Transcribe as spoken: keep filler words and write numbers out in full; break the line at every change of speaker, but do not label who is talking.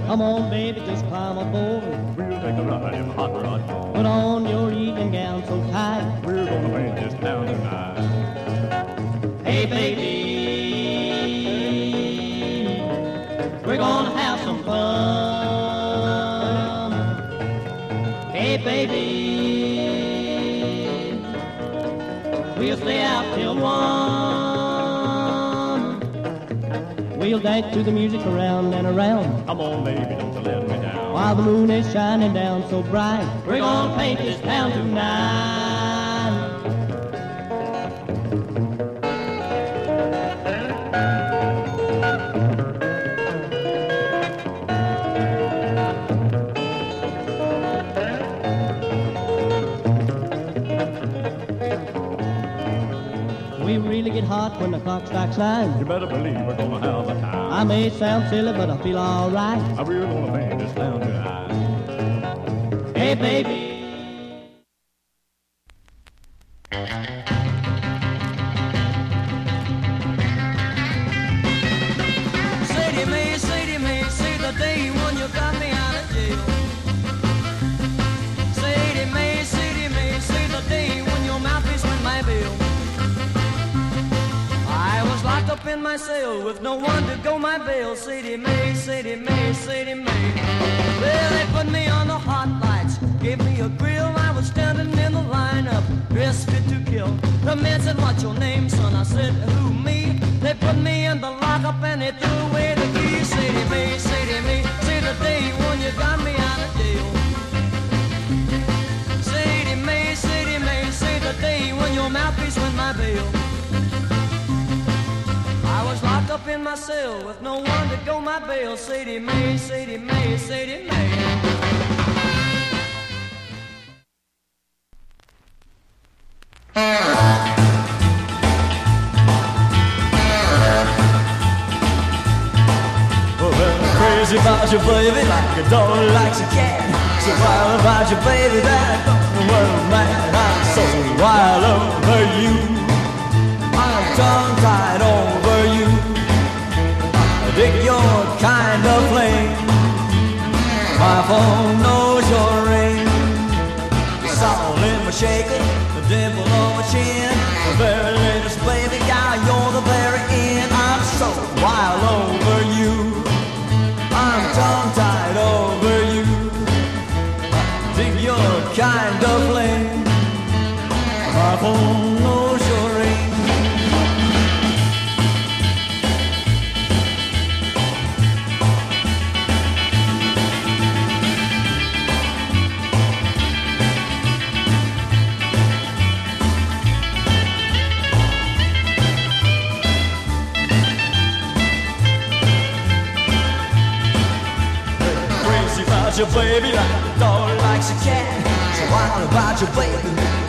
Come on, baby, just climb aboard.
We'll take a ride in the hot rod.
Put on your evening gown so tight.
We're gonna paint this town tonight.
Hey, baby, we're gonna have some fun. Hey, baby, we'll stay out till one. We'll dance to the music around and around.
Come on, baby, don't you let me down.
While the moon is shining down so bright, we're gonna paint this town tonight. We really get hot when the clock strikes nine.
You better believe we're gonna have a time.
I may sound silly, but I feel alright.
We're gonna paint this town tonight.
Hey, baby.
Sadie Mae, Sadie Mae, say the day when you got me out of jail. Sadie Mae, Sadie Mae, say the day when your mouthpiece went my bill. I was locked up in my cell with no one to go my bail. Sadie Mae, Sadie Mae, Sadie Mae. Well, they put me on the hot lights, gave me a grill. I was standing in the lineup, dressed fit to kill. The man said, "What's your name, son?" I said, "Who, me?" They put me in the lockup and they threw away the key. Sadie Mae, Sadie Mae, say the day when you got me out of jail. Sadie Mae, Sadie Mae, say the day when your mouthpiece went my bail. I was locked up in my cell with no one to go my bail. Sadie Mae, Sadie Mae, Sadie Mae.
Crazy about you, baby, like a dog likes a cat. So wild about you, baby, that I don't know where I'm at. I'm so wild over you. I'm tongue-tied over you. I dig your kind of flame. My phone knows your ring. The soul in my shaker, the dimple on my chin. The very latest, baby, gal, you're the very end. I'm so wild over you. I'm tongue-tied over you. I dig your kind of flame. My phone knows your ring. Crazy about your baby, like a dog likes a cat. So wild about your baby,